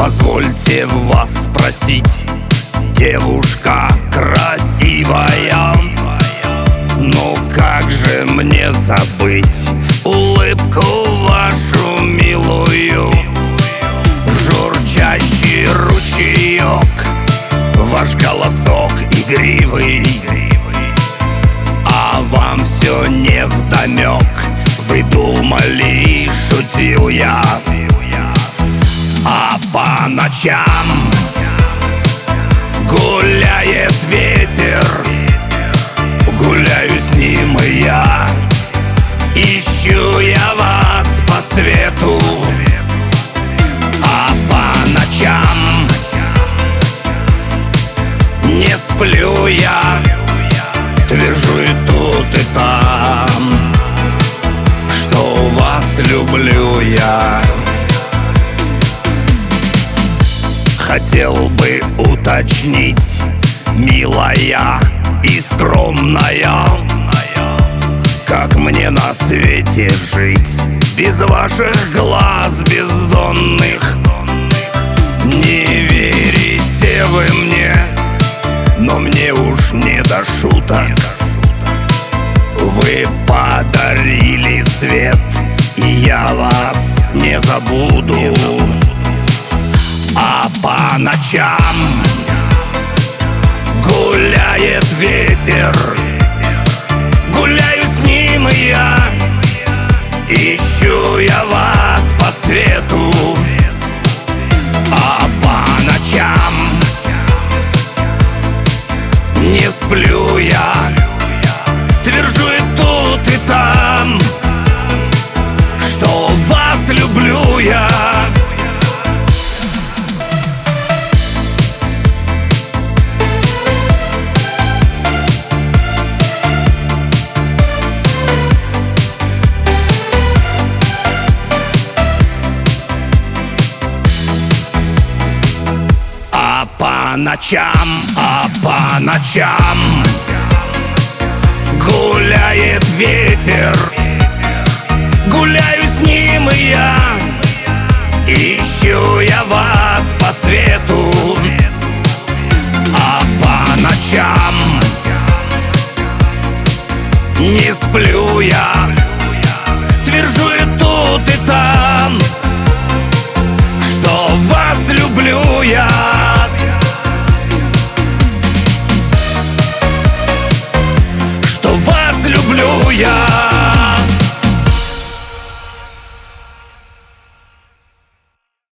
Позвольте вас спросить, девушка красивая, ну как же мне забыть улыбку вашу милую? Журчащий ручеек, ваш голосок игривый, а вам все невдомек. Вы думали, шутил я, а по ночам гуляет ветер, гуляю с ним и я. Ищу я вас по свету, а по ночам не сплю я, твержу и тут и там, что вас люблю я. Хотел бы уточнить, милая и скромная, как мне на свете жить без ваших глаз бездонных? Не верите вы мне, но мне уж не до шуток. Вы подарили свет, и я вас не забуду. А по ночам гуляет ветер, гуляю с ним и я. Ищу я вас по свету, а по ночам не сплю я, твержу и тут и там, что вас люблю я. А по ночам гуляет ветер, гуляю с ним и я.